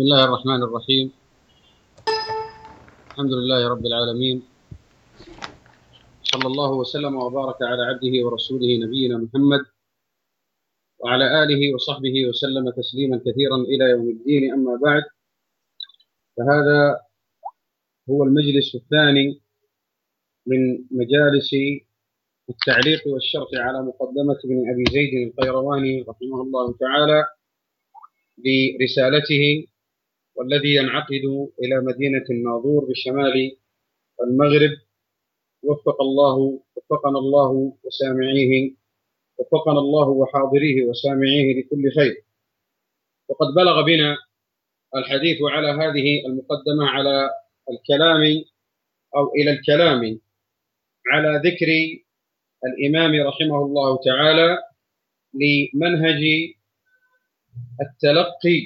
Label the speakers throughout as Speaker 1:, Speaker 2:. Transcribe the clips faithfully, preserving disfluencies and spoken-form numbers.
Speaker 1: بسم الله الرحمن الرحيم. الحمد لله رب العالمين، صلى الله وسلم وبارك على عبده ورسوله نبينا محمد وعلى آله وصحبه وسلم تسليما كثيرا إلى يوم الدين. أما بعد، فهذا هو المجلس الثاني من مجالس التعليق والشرح على مقدمة ابن أبي زيد القيرواني رحمه الله تعالى لرسالته، والذي ينعقد إلى مدينة الناظور بشمال المغرب. وفق الله وفقنا الله وسامعيه وفقنا الله وحاضريه وسامعيه لكل خير. وقد بلغ بنا الحديث على هذه المقدمة على الكلام أو إلى الكلام على ذكر الإمام رحمه الله تعالى لمنهج التلقي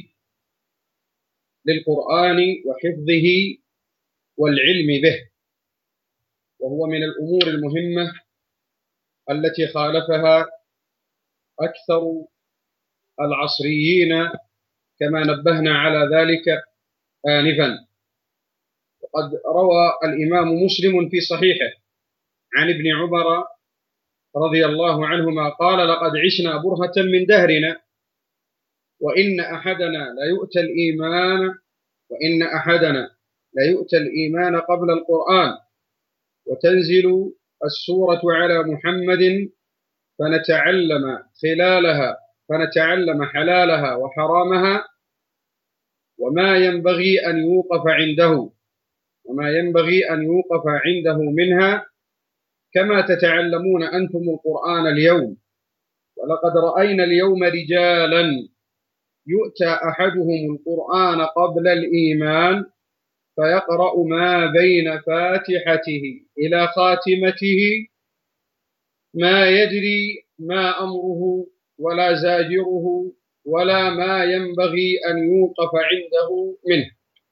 Speaker 1: للقرآن وحفظه والعلم به، وهو من الأمور المهمة التي خالفها أكثر العصريين كما نبهنا على ذلك آنفا. وقد روى الإمام مسلم في صحيحه عن ابن عمر رضي الله عنهما قال: لقد عشنا برهة من دهرنا، وإن أحدنا ليؤتى الإيمان وإن أحدنا ليؤتى الإيمان قبل القرآن، وتنزل السورة على محمد فنتعلم خلالها فنتعلم حلالها وحرامها، وما ينبغي أن يوقف عنده وما ينبغي أن يوقف عنده منها، كما تتعلمون أنتم القرآن اليوم. ولقد رأينا اليوم رجالا يؤتى أحدهم القرآن قبل الإيمان فيقرأ ما بين فاتحته إلى خاتمته، ما يدري ما أمره ولا زاجره ولا ما ينبغي أن يوقف عنده منه.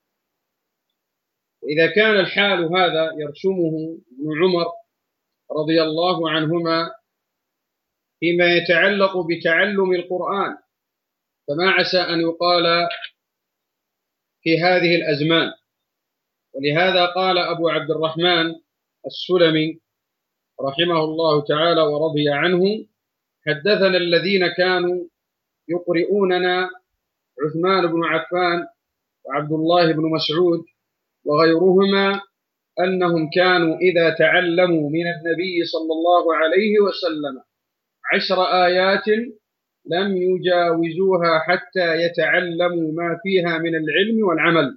Speaker 1: إذا كان الحال هذا يرسمه ابن عمر رضي الله عنهما فيما يتعلق بتعلم القرآن، فما عسى أن يقال في هذه الأزمان. ولهذا قال أبو عبد الرحمن السلمي رحمه الله تعالى ورضي عنه: حدثنا الذين كانوا يقرؤوننا عثمان بن عفان وعبد الله بن مسعود وغيرهما أنهم كانوا إذا تعلموا من النبي صلى الله عليه وسلم عشر آيات لم يجاوزوها حتى يتعلموا ما فيها من العلم والعمل.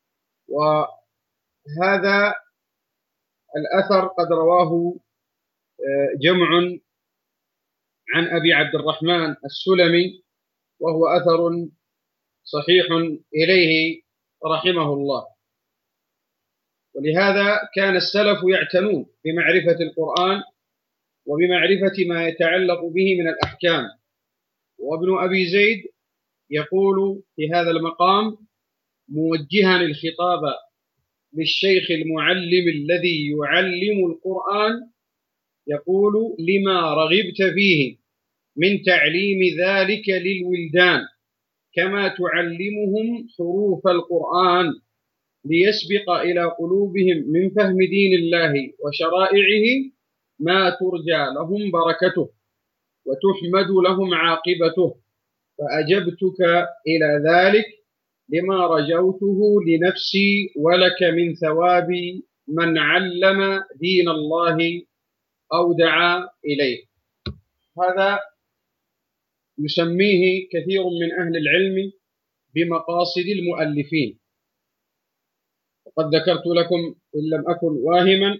Speaker 1: وهذا الأثر قد رواه جمع عن أبي عبد الرحمن السلمي، وهو أثر صحيح إليه رحمه الله. ولهذا كان السلف يعتنون بمعرفة القرآن وبمعرفة ما يتعلق به من الأحكام. وابن أبي زيد يقول في هذا المقام موجها الخطاب للشيخ المعلم الذي يعلم القرآن، يقول: لما رغبت فيه من تعليم ذلك للولدان، كما تعلمهم حروف القرآن، ليسبق إلى قلوبهم من فهم دين الله وشرائعه ما ترجى لهم بركته وتحمد لهم عاقبته. فأجبتك إلى ذلك لما رجوته لنفسي ولك من ثواب من علم دين الله أو دعا إليه. هذا يسميه كثير من أهل العلم بمقاصد المؤلفين. وقد ذكرت لكم إن لم أكن واهما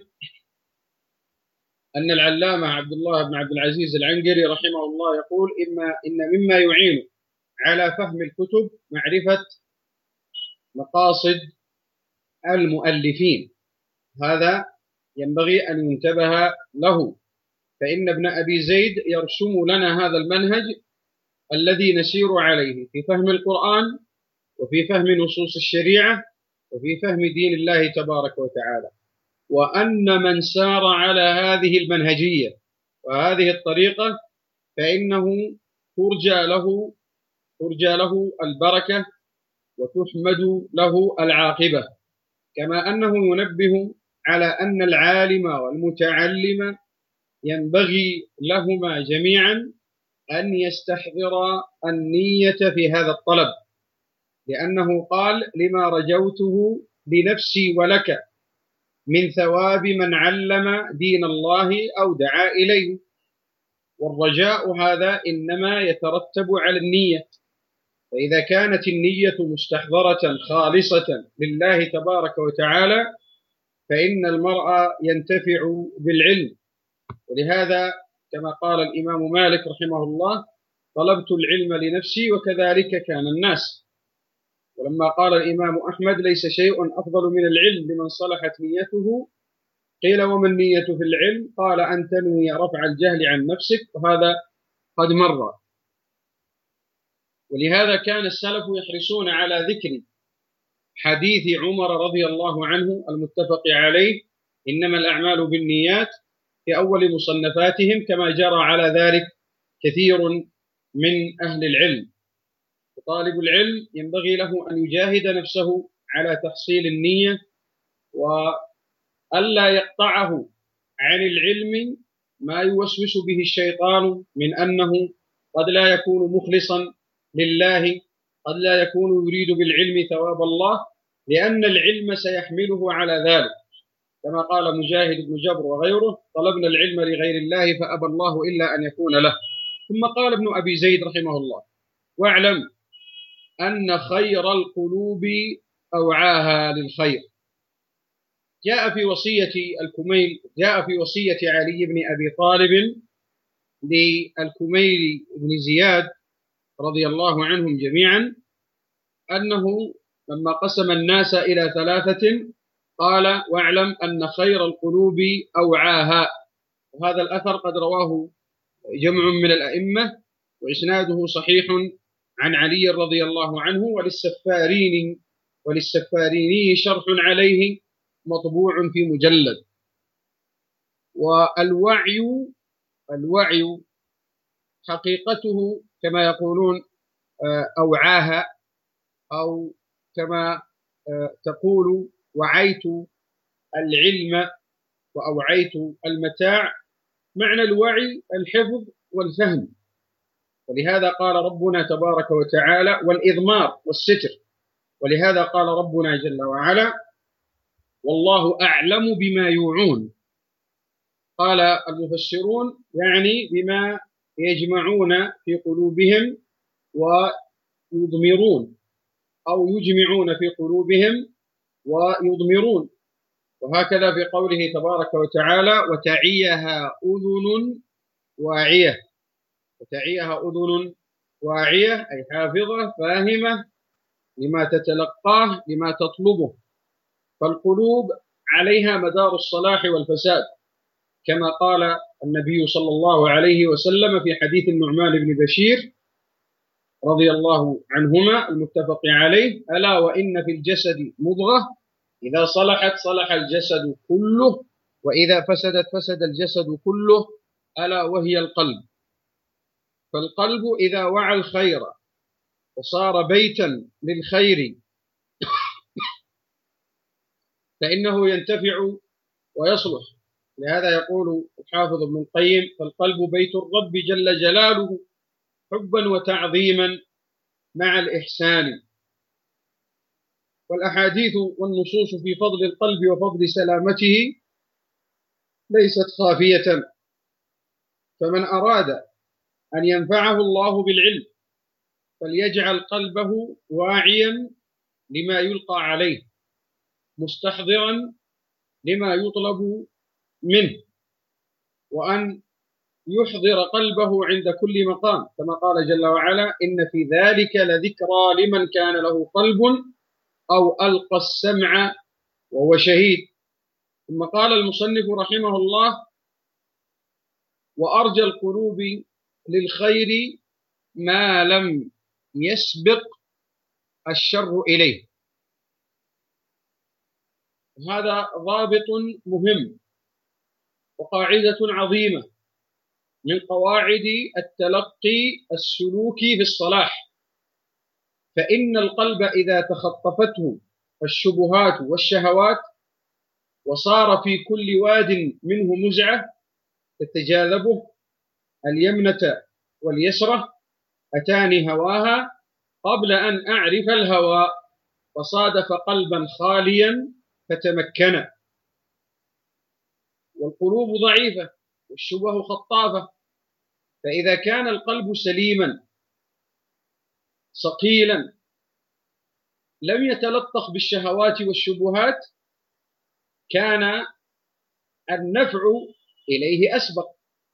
Speaker 1: أن العلامة عبد الله بن عبد العزيز العنقري رحمه الله يقول: إما إن مما يعين على فهم الكتب معرفة مقاصد المؤلفين. هذا ينبغي أن ينتبه له، فإن ابن أبي زيد يرسم لنا هذا المنهج الذي نسير عليه في فهم القرآن وفي فهم نصوص الشريعة وفي فهم دين الله تبارك وتعالى. وأن من سار على هذه المنهجية وهذه الطريقة فإنه ترجى له ترجى له البركة وتحمد له العاقبة، كما أنه ينبه على أن العالم والمتعلم ينبغي لهما جميعا أن يستحضرا النية في هذا الطلب، لأنه قال: لما رجوته لنفسي ولك من ثواب من علم دين الله أو دعا إليه. والرجاء هذا إنما يترتب على النية، فإذا كانت النية مستحضرة خالصة لله تبارك وتعالى فإن المرء ينتفع بالعلم. ولهذا كما قال الإمام مالك رحمه الله: طلبت العلم لنفسي وكذلك كان الناس. ولما قال الإمام أحمد: ليس شيء أفضل من العلم لمن صلحت نيته، قيل: وما النية في العلم؟ قال: أن تنوي رفع الجهل عن نفسك، وهذا قد مر. ولهذا كان السلف يحرصون على ذكر حديث عمر رضي الله عنه المتفق عليه: إنما الأعمال بالنيات، في أول مصنفاتهم، كما جرى على ذلك كثير من أهل العلم. وطالب العلم ينبغي له أن يجاهد نفسه على تحصيل النية، وألا يقطعه عن العلم ما يوسوس به الشيطان من أنه قد لا يكون مخلصا لله، قد لا يكون يريد بالعلم ثواب الله، لأن العلم سيحمله على ذلك، كما قال مجاهد بن جبر وغيره: طلبنا العلم لغير الله فأبى الله إلا أن يكون له. ثم قال ابن أبي زيد رحمه الله: واعلم أن خير القلوب أوعاها للخير. جاء في وصية الكميل جاء في وصية علي بن أبي طالب للكميل بن زياد رضي الله عنهم جميعا أنه لما قسم الناس إلى ثلاثة قال: واعلم أن خير القلوب أوعاها. وهذا الأثر قد رواه جمع من الأئمة وإسناده صحيح عن علي رضي الله عنه، وللسفارين وللسفاريني شرح عليه مطبوع في مجلد. والوعي الوعي حقيقته كما يقولون أوعاها، أو كما تقول وعيت العلم وأوعيت المتاع. معنى الوعي الحفظ والفهم، ولهذا قال ربنا تبارك وتعالى: والإضمار والستر. ولهذا قال ربنا جل وعلا: والله أعلم بما يوعون. قال المفسرون: يعني بما يجمعون في قلوبهم ويضمرون، أو يجمعون في قلوبهم ويضمرون. وهكذا في قوله تبارك وتعالى: وتعيها أذن واعية. وتعيها أذن واعية أي حافظة فاهمة لما تتلقاه لما تطلبه. فالقلوب عليها مدار الصلاح والفساد، كما قال النبي صلى الله عليه وسلم في حديث النعمان بن بشير رضي الله عنهما المتفق عليه: ألا وإن في الجسد مضغة إذا صلحت صلح الجسد كله، وإذا فسدت فسد الجسد كله، ألا وهي القلب. فالقلب إذا وعى الخير وصار بيتا للخير فإنه ينتفع ويصلح. لهذا يقول الحافظ ابن القيم: فالقلب بيت الرب جل جلاله حبا وتعظيما مع الإحسان. والأحاديث والنصوص في فضل القلب وفضل سلامته ليست خافية، فمن أراد أن ينفعه الله بالعلم فليجعل قلبه واعيا لما يلقى عليه، مستحضرا لما يطلب منه، وأن يحضر قلبه عند كل مقام، كما قال جل وعلا: إن في ذلك لذكرى لمن كان له قلب أو ألقى السمع وهو شهيد. ثم قال المصنف رحمه الله: وأرجى القلوب للخير ما لم يسبق الشر إليه. هذا ضابط مهم وقاعدة عظيمة من قواعد التلقي السلوكي في الصلاح، فإن القلب إذا تخطفته الشبهات والشهوات وصار في كل واد منه مزعة تتجاذبه اليمنة واليسرة أتاني هواها قبل أن أعرف الهوى، فصادف قلبا خاليا فتمكن. والقلوب ضعيفة والشبه خطافة، فإذا كان القلب سليما صقيلا لم يتلطخ بالشهوات والشبهات كان النفع إليه أسبق.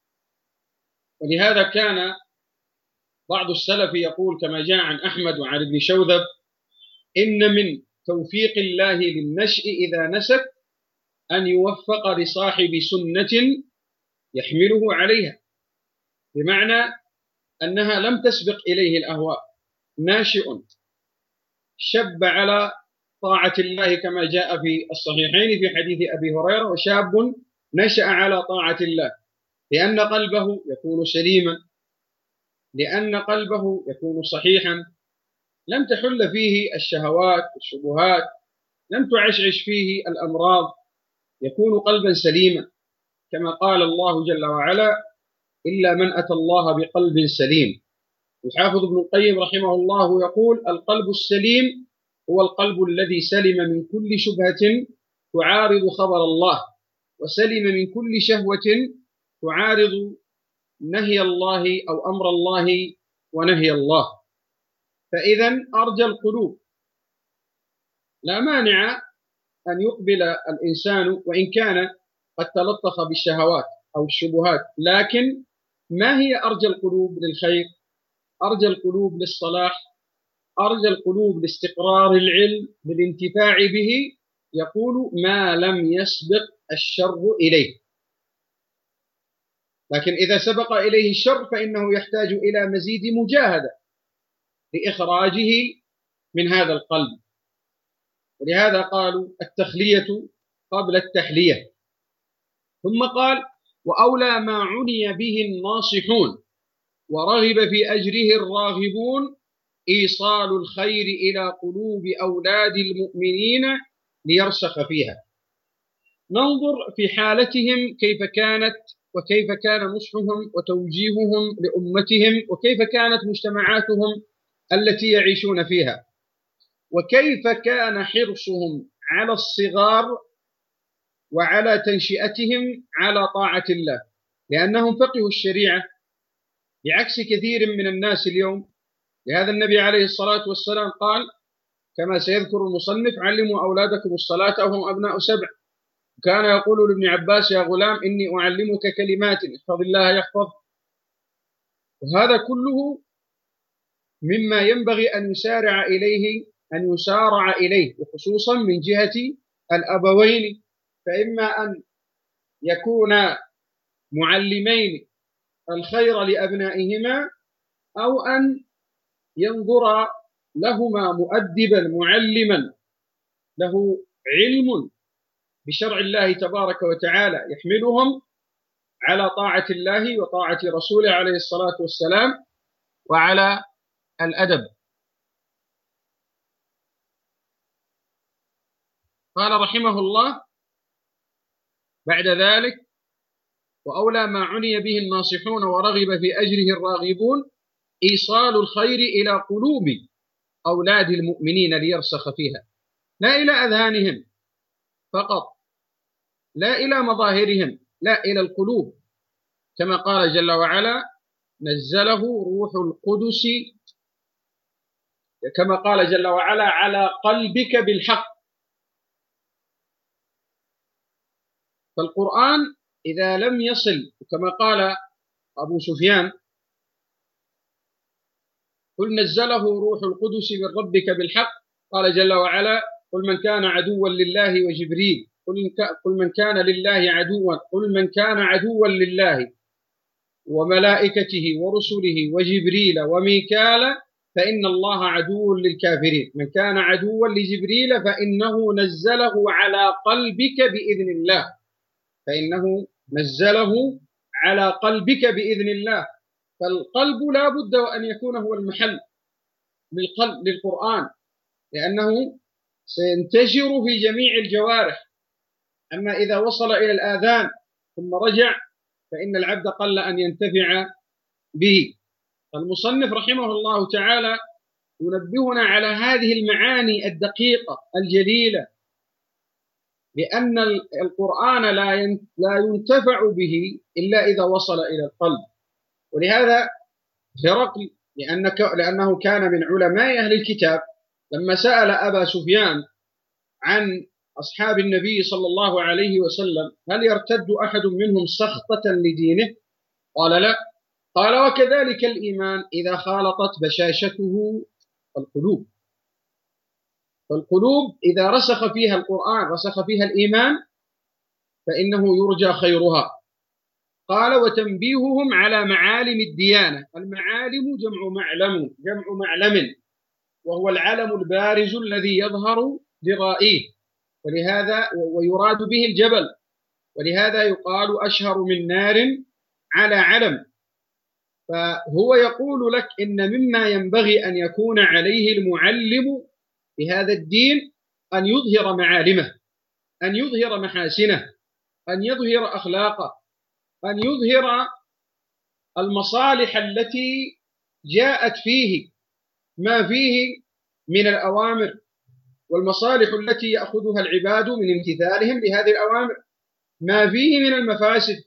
Speaker 1: ولهذا كان بعض السلف يقول كما جاء عن أحمد وعن ابن شوذب: إن من توفيق الله للنشء إذا نسك أن يوفق لصاحب سنة يحمله عليها، بمعنى أنها لم تسبق إليه الأهواء، ناشئ شب على طاعة الله كما جاء في الصحيحين في حديث أبي هريرة: وشاب نشأ على طاعة الله، لأن قلبه يكون سليما، لأن قلبه يكون صحيحا، لم تحل فيه الشهوات والشبهات، لم تعشعش فيه الأمراض، يكون قلبا سليما، كما قال الله جل وعلا: إلا من أتى الله بقلب سليم. الحافظ ابن القيم رحمه الله يقول: القلب السليم هو القلب الذي سلم من كل شبهة تعارض خبر الله، وسلم من كل شهوة تعارض نهي الله أو أمر الله ونهي الله. فإذا أرجى القلوب لا مانع أن يقبل الإنسان وإن كان قد تلطخ بالشهوات أو الشبهات، لكن ما هي أرجى القلوب للخير؟ أرجى القلوب للصلاح، أرجى القلوب لاستقرار العلم بالانتفاع به، يقول: ما لم يسبق الشر إليه. لكن إذا سبق إليه الشر فإنه يحتاج إلى مزيد مجاهدة لإخراجه من هذا القلب. ولهذا قالوا: التخلية قبل التحلية. ثم قال: وأولى ما عني به الناصحون ورغب في أجره الراغبون إيصال الخير إلى قلوب أولاد المؤمنين ليرسخ فيها. ننظر في حالتهم كيف كانت، وكيف كان نصحهم وتوجيههم لأمتهم، وكيف كانت مجتمعاتهم التي يعيشون فيها، وكيف كان حرصهم على الصغار وعلى تنشئتهم على طاعة الله، لأنهم فقهوا الشريعة بعكس كثير من الناس اليوم. لهذا النبي عليه الصلاة والسلام قال كما سيذكر المصنف: علموا أولادكم الصلاة وهم أبناء سبع. كان يقول لابن عباس: يا غلام إني أعلمك كلمات احفظ الله يحفظ. وهذا كله مما ينبغي أن يسارع إليه أن يسارع إليه، وخصوصا من جهة الأبوين، فإما أن يكون معلمين الخير لأبنائهما، أو أن ينظر لهما مؤدبا معلما له علم بشرع الله تبارك وتعالى يحملهم على طاعة الله وطاعة رسوله عليه الصلاة والسلام وعلى الأدب. قال رحمه الله بعد ذلك: وأولى ما عني به الناصحون ورغب في أجره الراغبون إيصال الخير إلى قلوب أولاد المؤمنين ليرسخ فيها، لا إلى أذهانهم فقط، لا إلى مظاهرهم، لا إلى القلوب، كما قال جل وعلا: نزله روح القدس، كما قال جل وعلا: على قلبك بالحق. فالقرآن إذا لم يصل، كما قال أبو سفيان: قل نزله روح القدس من ربك بالحق، قال جل وعلا: قل من كان عدوا لله وجبريل، قل من كان لله عدوا، قل من كان عدوا لله وملائكته ورسله وجبريل وميكال فإن الله عدو للكافرين. من كان عدوا لجبريل فإنه نزله على قلبك بإذن الله، فإنه نزله على قلبك بإذن الله. فالقلب لا بد وأن يكون هو المحل للقلب للقرآن، لأنه سينتشر في جميع الجوارح. أما إذا وصل إلى الآذان ثم رجع فإن العبد قل أن ينتفع به. المصنف رحمه الله تعالى ينبهنا على هذه المعاني الدقيقة الجليلة، بأن القرآن لا ينتفع به إلا إذا وصل إلى القلب. ولهذا هرقل لأنه كان من علماء أهل الكتاب لما سأل أبا سفيان عن أصحاب النبي صلى الله عليه وسلم هل يرتد أحد منهم سخطة لدينه؟ قال لا. قال وكذلك الإيمان إذا خالطت بشاشته القلوب. فالقلوب إذا رسخ فيها القرآن رسخ فيها الإيمان فإنه يرجى خيرها. قال وتنبيههم على معالم الديانة. المعالم جمع معلم جمع معلم وهو العلم البارز الذي يظهر لرائيه، ولهذا ويراد به الجبل، ولهذا يقال أشهر من نار على علم. فهو يقول لك إن مما ينبغي أن يكون عليه المعلم بهذا الدين أن يظهر معالمه، أن يظهر محاسنه، أن يظهر أخلاقه، أن يظهر المصالح التي جاءت فيه، ما فيه من الأوامر والمصالح التي يأخذها العباد من امتثالهم لهذه الأوامر، ما فيه من المفاسد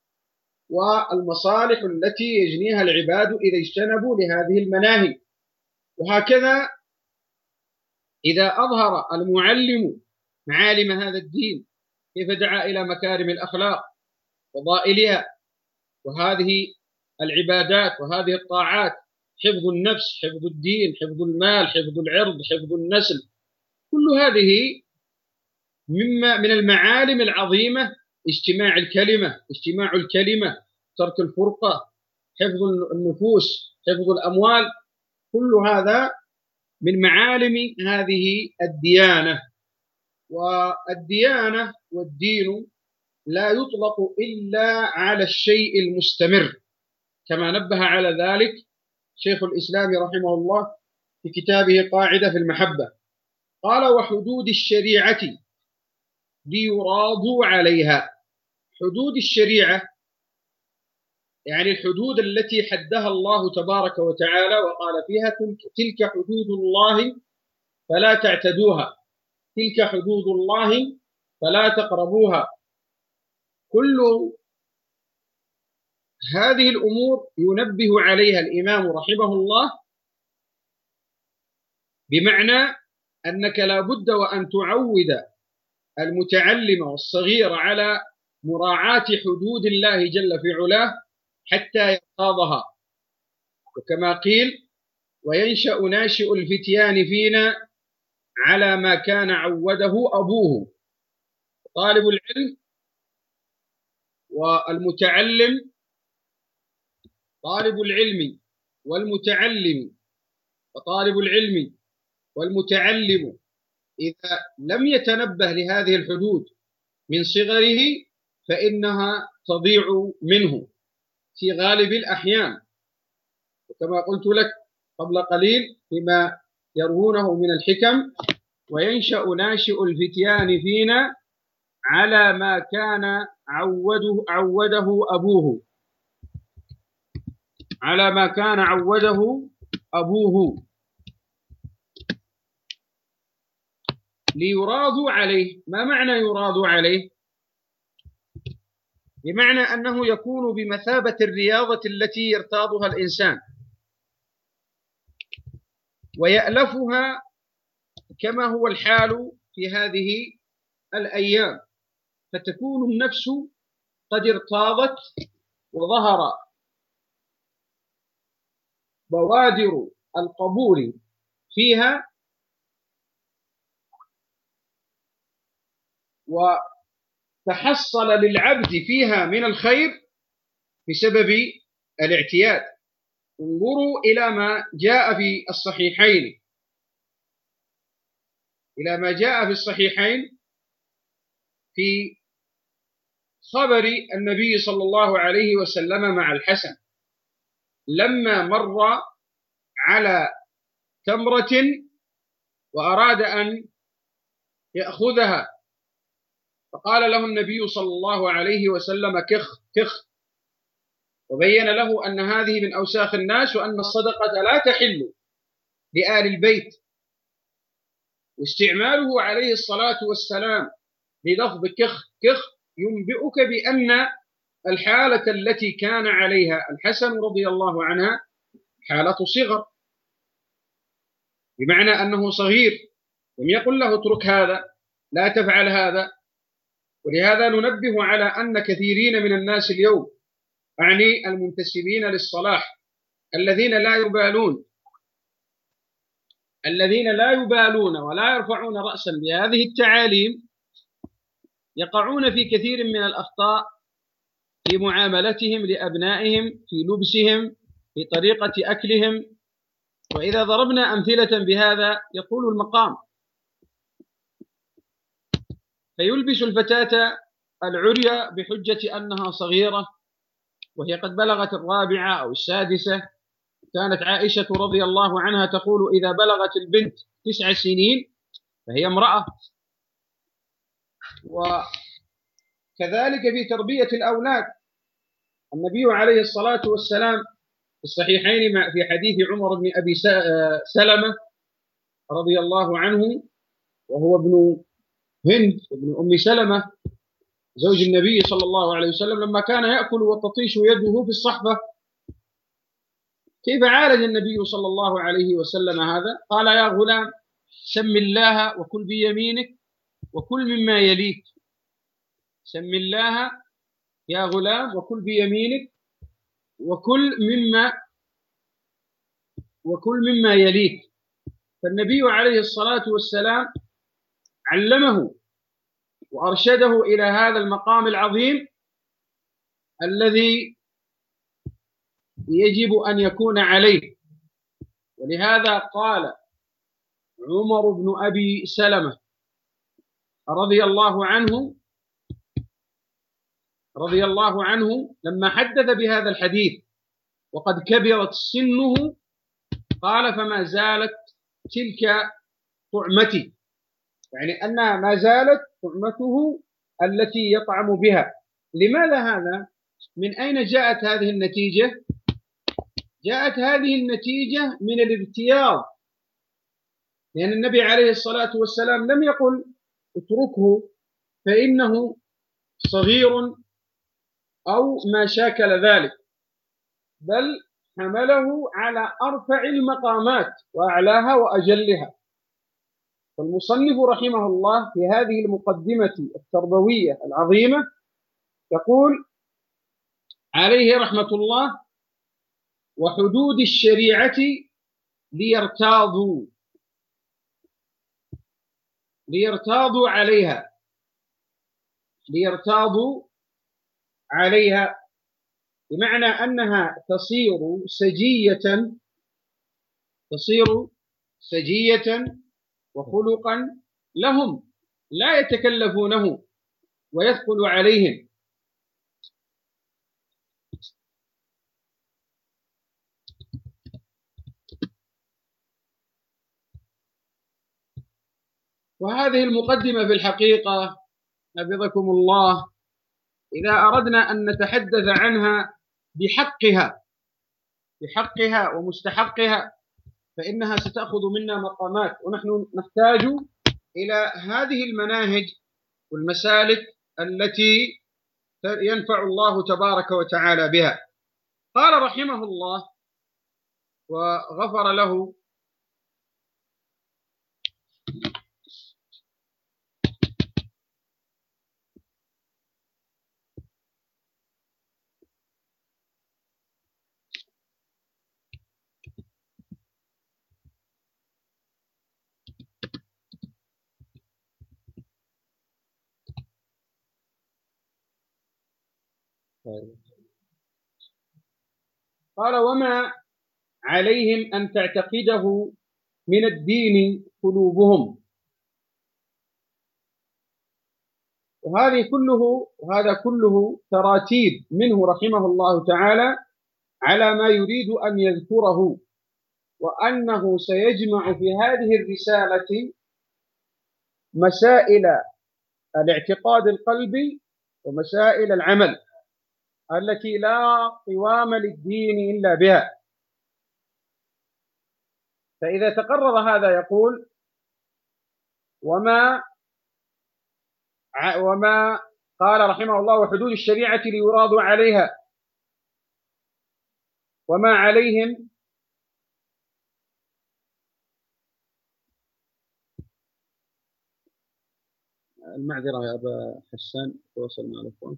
Speaker 1: والمصالح التي يجنيها العباد إذا اجتنبوا لهذه المناهي. وهكذا إذا أظهر المعلم معالم هذا الدين كيف دعا إلى مكارم الأخلاق وضائلها وهذه العبادات وهذه الطاعات، حفظ النفس، حفظ الدين، حفظ المال، حفظ العرض، حفظ النسل، كل هذه مما من المعالم العظيمة. اجتماع الكلمة اجتماع الكلمة ترك الفرقة، حفظ النفوس، حفظ الأموال، كل هذا من معالم هذه الديانة. والديانة والدين لا يطلق إلا على الشيء المستمر، كما نبه على ذلك شيخ الإسلام رحمه الله في كتابه قاعدة في المحبة. قال وحدود الشريعة ليراضوا عليها. حدود الشريعة يعني الحدود التي حدها الله تبارك وتعالى وقال فيها تلك حدود الله فلا تعتدوها، تلك حدود الله فلا تقربوها. كل هذه الأمور ينبه عليها الإمام رحمه الله، بمعنى أنك لا بد وأن تعود المتعلم والصغير على مراعاة حدود الله جل في علاه حتى يحفظها. وكما قيل وينشأ ناشئ الفتيان فينا على ما كان عوده أبوه. طالب العلم والمتعلم طالب العلم والمتعلم وطالب العلم والمتعلم إذا لم يتنبه لهذه الحدود من صغره فإنها تضيع منه في غالب الأحيان. وكما قلت لك قبل قليل فيما يروونه من الحكم وينشأ ناشئ الفتيان فينا على ما كان عوده, عوده أبوه على ما كان عوده أبوه ليراضوا عليه. ما معنى يراضوا عليه؟ بمعنى أنه يكون بمثابة الرياضة التي يرتاضها الإنسان ويألفها كما هو الحال في هذه الأيام، فتكون النفس قد ارتاضت وظهر بوادر القبول فيها، وتحصل للعبد فيها من الخير بسبب الاعتياد. انظروا إلى ما جاء في الصحيحين إلى ما جاء في الصحيحين في خبر النبي صلى الله عليه وسلم مع الحسن لما مر على تمرة وأراد أن يأخذها، فقال له النبي صلى الله عليه وسلم كخ كخ، وبين له أن هذه من أوساخ الناس، وأن الصدقة لا تحل لآل البيت. واستعماله عليه الصلاة والسلام للفظ كخ كخ ينبئك بأن الحالة التي كان عليها الحسن رضي الله عنها حالة صغر، بمعنى أنه صغير، لم يقل له اترك هذا، لا تفعل هذا. ولهذا ننبه على أن كثيرين من الناس اليوم، أعني المنتسبين للصلاح، الذين لا يبالون الذين لا يبالون ولا يرفعون رأسا بهذه التعاليم، يقعون في كثير من الأخطاء في معاملتهم لأبنائهم، في لبسهم، في طريقة أكلهم. وإذا ضربنا أمثلة بهذا يطول المقام، فيلبس الفتاة العرية بحجة أنها صغيرة وهي قد بلغت الرابعة أو السادسة. كانت عائشة رضي الله عنها تقول إذا بلغت البنت تسع سنين فهي امرأة. وكذلك في تربية الأولاد، النبي عليه الصلاة والسلام في الصحيحين في حديث عمر بن أبي سلمة رضي الله عنه، وهو ابن هند ابن أم سلمة زوج النبي صلى الله عليه وسلم، لما كان يأكل وتطيش يده في الصحفة، كيف عالج النبي صلى الله عليه وسلم هذا؟ قال يا غلام سم الله وكل بيمينك وكل مما يليك. سم الله يا غلام وكل بيمينك وكل مما وكل مما يليك. فالنبي عليه الصلاة والسلام علمه وأرشده إلى هذا المقام العظيم الذي يجب أن يكون عليه. ولهذا قال عمر بن أبي سلمة رضي الله عنه رضي الله عنه لما حدث بهذا الحديث وقد كبرت سنه، قال فما زالت تلك طعمتي، يعني أنها ما زالت طعمته التي يطعم بها. لماذا هذا؟ من أين جاءت هذه النتيجة؟ جاءت هذه النتيجة من الارتياض، لأن النبي عليه الصلاة والسلام لم يقل اتركه فإنه صغير أو ما شاكل ذلك، بل حمله على أرفع المقامات وأعلاها وأجلها. فالمصنف رحمه الله في هذه المقدمة التربوية العظيمة يقول عليه رحمة الله: وحدود الشريعة ليرتاضوا ليرتاضوا عليها ليرتاضوا عليها بمعنى أنها تصير سجية تصير سجية وخلقا لهم لا يتكلفونه ويثقل عليهم. وهذه المقدمة في الحقيقة حفظكم الله إذا أردنا أن نتحدث عنها بحقها بحقها ومستحقها فإنها ستأخذ منا مقامات، ونحن نحتاج إلى هذه المناهج والمسالك التي ينفع الله تبارك وتعالى بها. قال رحمه الله وغفر له: قال وما عليهم أن تعتقده من الدين قلوبهم. وهذه كله وهذا كله تراتيب منه رحمه الله تعالى على ما يريد أن يذكره، وأنه سيجمع في هذه الرسالة مسائل الاعتقاد القلبي ومسائل العمل التي لا قوام للدين إلا بها. فإذا تقرر هذا يقول: وما وما قال رحمه الله: وحدود الشريعة ليراد عليها وما عليهم المعذرة يا أبا حسان، تواصل مع الأخوان.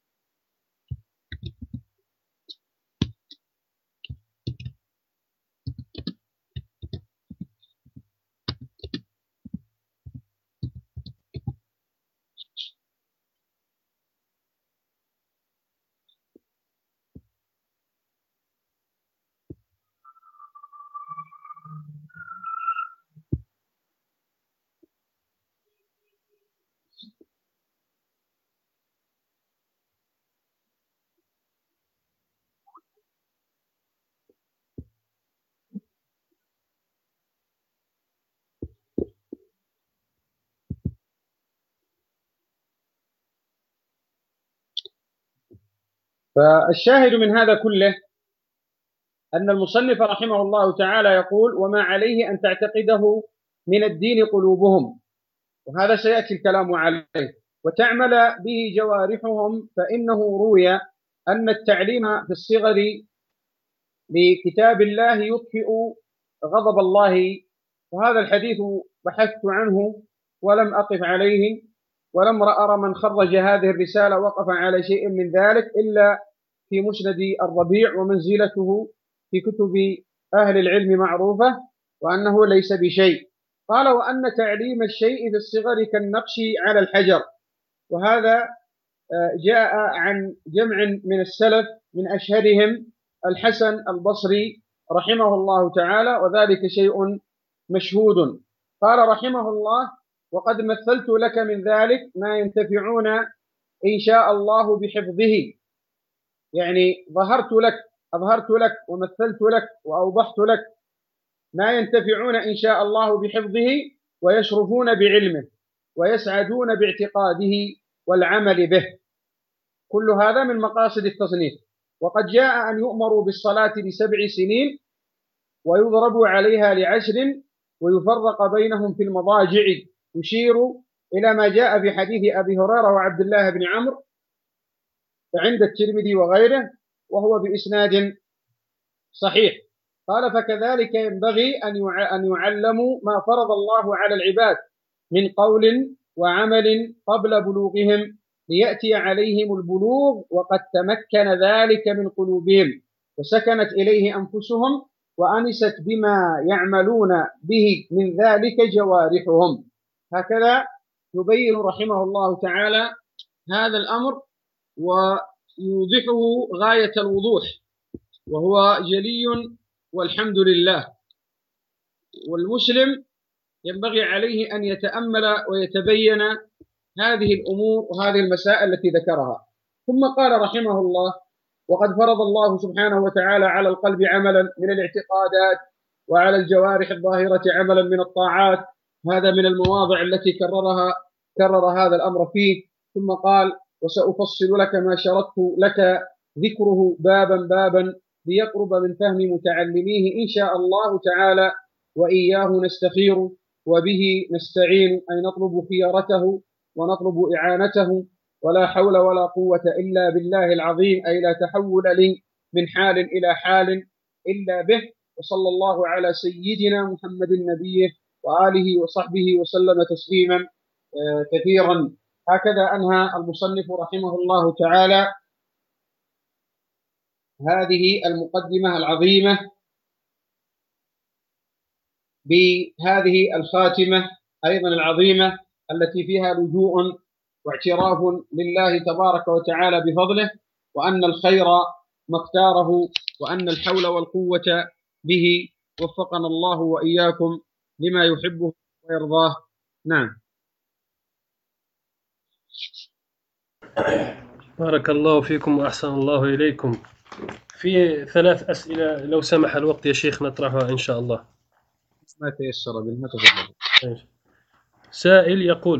Speaker 1: فالشاهد من هذا كله أن المصنف رحمه الله تعالى يقول: وما عليه أن تعتقده من الدين قلوبهم، وهذا سيأتي الكلام عليه، وتعمل به جوارحهم، فإنه روي أن التعليم في الصغر لكتاب الله يطفئ غضب الله. وهذا الحديث بحثت عنه ولم أقف عليه، ولم أرى من خرج هذه الرسالة وقف على شيء من ذلك إلا في مسند الربيع، ومنزلته في كتب أهل العلم معروفة، وأنه ليس بشيء. قال: وأن تعليم الشيء في الصغر كالنقش على الحجر. وهذا جاء عن جمع من السلف، من أشهرهم الحسن البصري رحمه الله تعالى، وذلك شيء مشهود. قال رحمه الله: وقد مثلت لك من ذلك ما ينتفعون إن شاء الله بحفظه. يعني ظهرت لك، أظهرت لك ومثلت لك وأوضحت لك ما ينتفعون إن شاء الله بحفظه، ويشرفون بعلمه، ويسعدون باعتقاده والعمل به. كل هذا من مقاصد التصنيف. وقد جاء أن يؤمروا بالصلاة لسبع سنين، ويضرب عليها لعشر، ويفرق بينهم في المضاجع، يشير إلى ما جاء في حديث أبي هريرة وعبد الله بن عمرو عند الترمذي وغيره، وهو بإسناد صحيح. قال: فكذلك ينبغي أن يعلموا ما فرض الله على العباد من قول وعمل قبل بلوغهم، ليأتي عليهم البلوغ وقد تمكن ذلك من قلوبهم، وسكنت إليه أنفسهم، وأنست بما يعملون به من ذلك جوارحهم. هكذا يبين رحمه الله تعالى هذا الأمر ويوضحه غاية الوضوح، وهو جلي والحمد لله. والمسلم ينبغي عليه أن يتأمل ويتبين هذه الأمور وهذه المسائل التي ذكرها. ثم قال رحمه الله: وقد فرض الله سبحانه وتعالى على القلب عملا من الاعتقادات، وعلى الجوارح الظاهرة عملا من الطاعات. هذا من المواضع التي كررها كرر هذا الأمر فيه. ثم قال: وسأفصل لك ما شرطت لك ذكره بابا بابا، ليقرب من فهم متعلميه إن شاء الله تعالى، وإياه نستخير وبه نستعين، أي نطلب خيارته ونطلب إعانته، ولا حول ولا قوة إلا بالله العظيم، أي لا تحول لي من حال إلى حال إلا به. وصلى الله على سيدنا محمد النبي وآله وصحبه وسلم تسليما كثيرا. هكذا أنهى المصنف رحمه الله تعالى هذه المقدمة العظيمة بهذه الخاتمة أيضا العظيمة، التي فيها لجوء واعتراف لله تبارك وتعالى بفضله، وأن الخير ما اختاره، وأن الحول والقوة به. وفقنا الله وإياكم لما يحبه ويرضاه. نعم.
Speaker 2: بارك الله فيكم وأحسن الله إليكم. في ثلاث أسئلة لو سمح الوقت يا شيخ نطرحها إن شاء الله.
Speaker 1: ما تيسر منها تفضل.
Speaker 2: سائل يقول: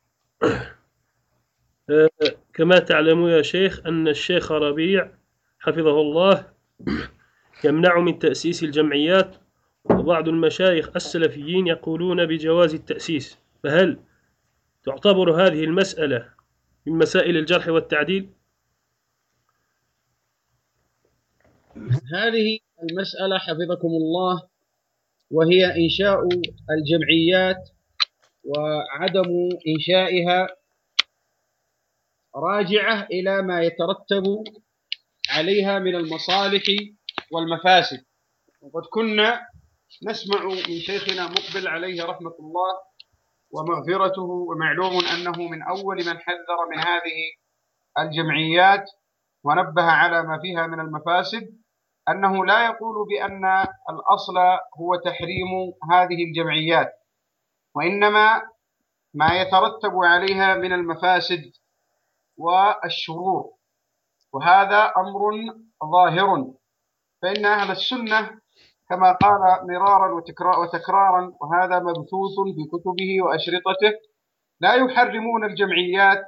Speaker 2: آه، كما تعلم يا شيخ أن الشيخ ربيع حفظه الله يمنع من تأسيس الجمعيات، وبعض المشايخ السلفيين يقولون بجواز التأسيس، فهل تعتبر هذه المسألة من مسائل الجرح والتعديل؟
Speaker 1: هذه المسألة حفظكم الله وهي إنشاء الجمعيات وعدم إنشائها راجعة إلى ما يترتب عليها من المصالح والمفاسد. وقد كنا نسمع من شيخنا مقبل عليه رحمة الله ومغفرته، ومعلوم أنه من أول من حذر من هذه الجمعيات ونبه على ما فيها من المفاسد، أنه لا يقول بأن الأصل هو تحريم هذه الجمعيات، وإنما ما يترتب عليها من المفاسد والشرور، وهذا أمر ظاهر. فإن أهل السنة كما قال مرارا وتكرارا، وهذا مبثوث في كتبه وأشرطته، لا يحرمون الجمعيات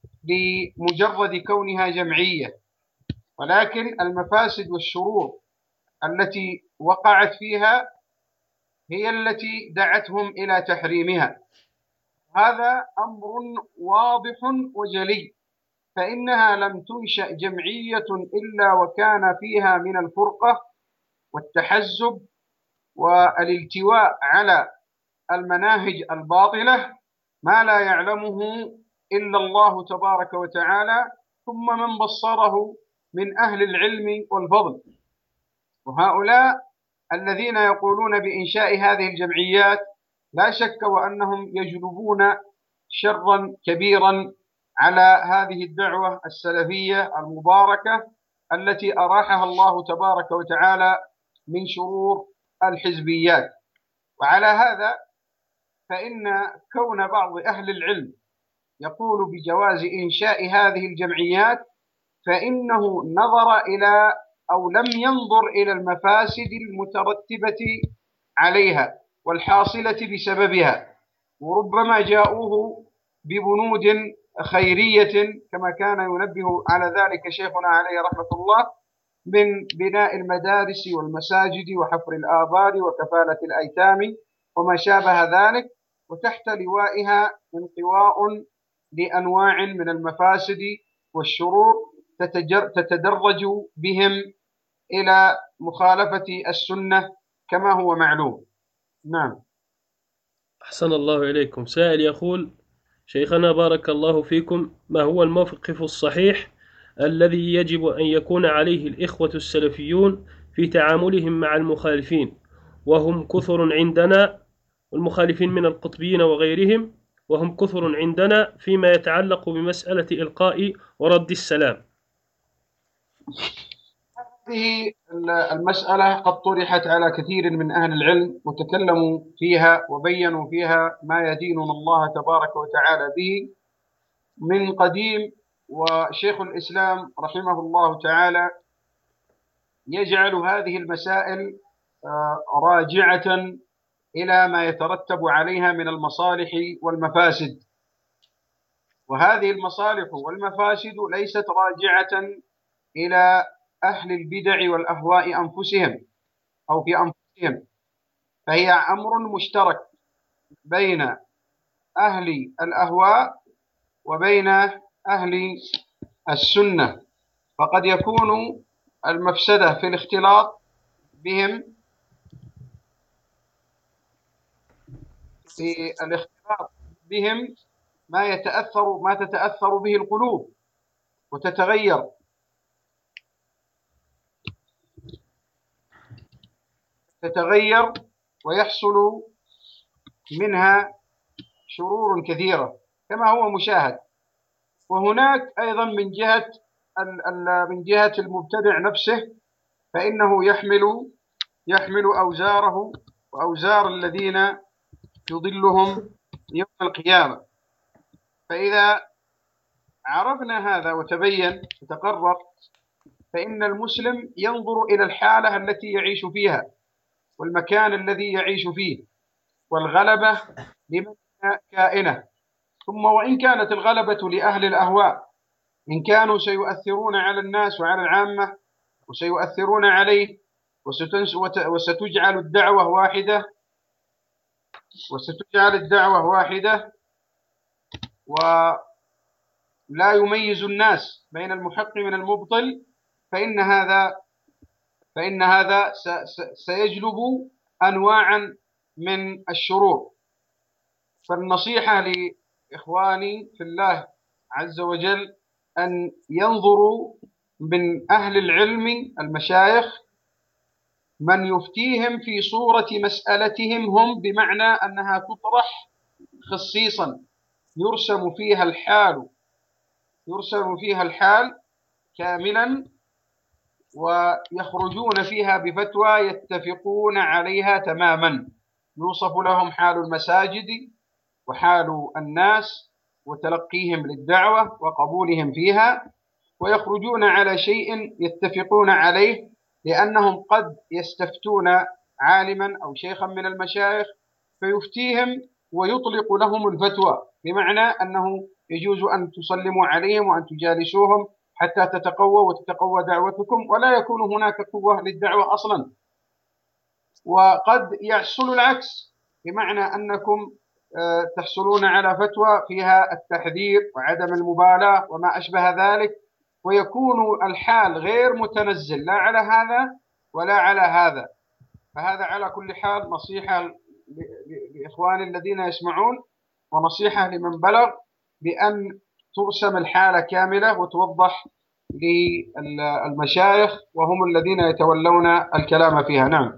Speaker 1: لمجرد كونها جمعية، ولكن المفاسد والشرور التي وقعت فيها هي التي دعتهم إلى تحريمها. هذا أمر واضح وجلي، فإنها لم تنشأ جمعية إلا وكان فيها من الفرقة والتحزب والالتواء على المناهج الباطلة ما لا يعلمه إلا الله تبارك وتعالى، ثم من بصره من أهل العلم والفضل. وهؤلاء الذين يقولون بإنشاء هذه الجمعيات لا شك وأنهم يجلبون شرا كبيرا على هذه الدعوة السلفية المباركة التي أراحها الله تبارك وتعالى من شرور الحزبيات. وعلى هذا فإن كون بعض أهل العلم يقول بجواز إنشاء هذه الجمعيات فإنه نظر إلى أو لم ينظر إلى المفاسد المترتبة عليها والحاصلة بسببها، وربما جاءوه ببنود خيرية كما كان ينبه على ذلك شيخنا عليه رحمة الله، من بناء المدارس والمساجد وحفر الآبار وكفالة الأيتام وما شابه ذلك، وتحت لوائها انطواء لأنواع من المفاسد والشرور تتدرج بهم إلى مخالفة السنة كما هو معلوم. نعم.
Speaker 2: أحسن الله إليكم. سائل يقول: شيخنا بارك الله فيكم، ما هو الموقف الصحيح الذي يجب أن يكون عليه الإخوة السلفيون في تعاملهم مع المخالفين، وهم كثر عندنا، والمخالفين من القطبيين وغيرهم، وهم كثر عندنا فيما يتعلق بمسألة إلقاء ورد السلام؟
Speaker 1: هذه المسألة قد طرحت على كثير من أهل العلم وتكلموا فيها وبينوا فيها ما يديننا الله تبارك وتعالى به من قديم، وشيخ الإسلام رحمه الله تعالى يجعل هذه المسائل راجعة إلى ما يترتب عليها من المصالح والمفاسد، وهذه المصالح والمفاسد ليست راجعة إلى أهل البدع والأهواء أنفسهم أو في أنفسهم، فهي أمر مشترك بين أهل الأهواء وبين أهل السنة. فقد يكون المفسدة في الاختلاط بهم، في الاختلاط بهم ما يتأثر ما تتأثر به القلوب وتتغير تتغير ويحصل منها شرور كثيرة كما هو مشاهد. وهناك أيضا من جهة من جهة المبتدع نفسه، فإنه يحمل يحمل أوزاره وأوزار الذين يضلهم يوم القيامة. فإذا عرفنا هذا وتبين وتقرر فإن المسلم ينظر إلى الحالة التي يعيش فيها والمكان الذي يعيش فيه، والغلبة لمن كائنة. ثم وإن كانت الغلبة لأهل الأهواء، إن كانوا سيؤثرون على الناس وعلى العامة وسيؤثرون عليه، وستجعل الدعوة واحدة وستجعل الدعوة واحدة ولا يميز الناس بين المحق من المبطل، فإن هذا فإن هذا سيجلب أنواعا من الشرور. فالنصيحة لإخواني في الله عز وجل أن ينظروا من أهل العلم المشايخ من يفتيهم في صورة مسألتهم هم، بمعنى أنها تطرح خصيصا يرسم فيها الحال يرسم فيها الحال كاملا، ويخرجون فيها بفتوى يتفقون عليها تماما. يوصف لهم حال المساجد وحال الناس وتلقيهم للدعوة وقبولهم فيها، ويخرجون على شيء يتفقون عليه، لأنهم قد يستفتون عالما أو شيخا من المشايخ فيفتيهم ويطلق لهم الفتوى، بمعنى أنه يجوز أن تسلموا عليهم وأن تجالسوهم حتى تتقوى وتتقوى دعوتكم، ولا يكون هناك قوة للدعوة أصلا. وقد يحصل العكس، بمعنى أنكم تحصلون على فتوى فيها التحذير وعدم المبالاة وما أشبه ذلك، ويكون الحال غير متنزل لا على هذا ولا على هذا. فهذا على كل حال نصيحة لإخواني الذين يسمعون، ونصيحة لمن بلغ، بأن ترسم الحالة كاملة وتوضح للمشايخ وهم الذين يتولون الكلام فيها. نعم.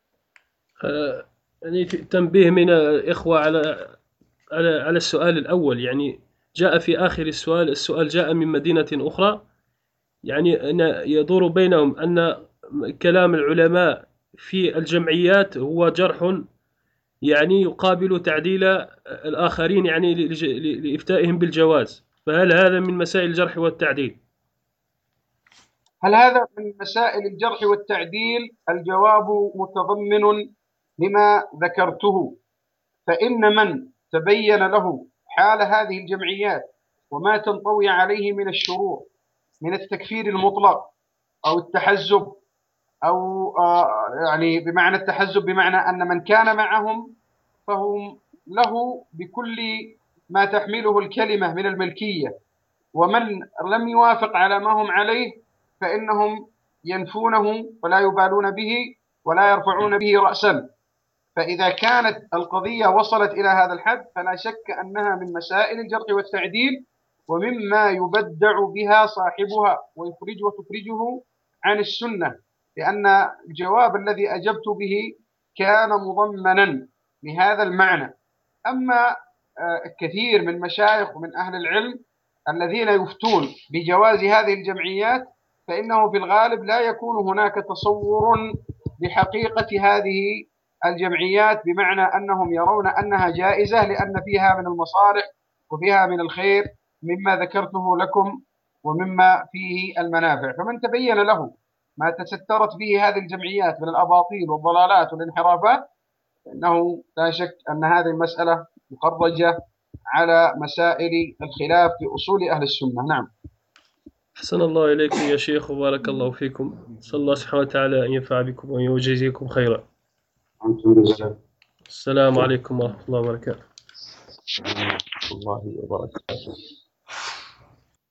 Speaker 2: آه يعني تنبيه من الإخوة على على على السؤال الأول. يعني جاء في آخر السؤال السؤال جاء من مدينة أخرى، يعني أن يدور بينهم أن كلام العلماء في الجمعيات هو جرح يعني يقابل تعديل الآخرين يعني لإفتائهم بالجواز، فهل هذا من مسائل الجرح والتعديل؟
Speaker 1: هل هذا من مسائل الجرح والتعديل؟ الجواب متضمن لما ذكرته. فإن من تبين له حال هذه الجمعيات وما تنطوي عليه من الشرور، من التكفير المطلق أو التحزب، أو يعني بمعنى التحزب بمعنى أن من كان معهم فهم له بكل ما تحمله الكلمة من الملكية، ومن لم يوافق على ما هم عليه فإنهم ينفونه ولا يبالون به ولا يرفعون به رأسا. فإذا كانت القضية وصلت إلى هذا الحد فلا شك أنها من مسائل الجرح والتعديل، ومما يبدع بها صاحبها ويخرج وتخرجه عن السنة، لأن الجواب الذي أجبت به كان مضمنا لهذا المعنى. أما كثير من مشايخ ومن أهل العلم الذين يفتون بجواز هذه الجمعيات، فإنه في الغالب لا يكون هناك تصور بحقيقة هذه الجمعيات، بمعنى أنهم يرون أنها جائزة لأن فيها من المصالح وفيها من الخير مما ذكرته لكم ومما فيه المنافع. فمن تبين له ما تسترت به هذه الجمعيات من الأباطيل والضلالات والانحرافات، فإنه لا شك أن هذه المسألة مخرجة على مسائل الخلاف في أصول أهل السنة. نعم.
Speaker 2: أحسن الله إليكم يا شيخ وبارك الله فيكم. صلى الله سبحانه وتعالى أن ينفع بكم ويجزيكم خيرا. السلام عليكم ورحمة الله وبركاته.
Speaker 1: الله وبركاته.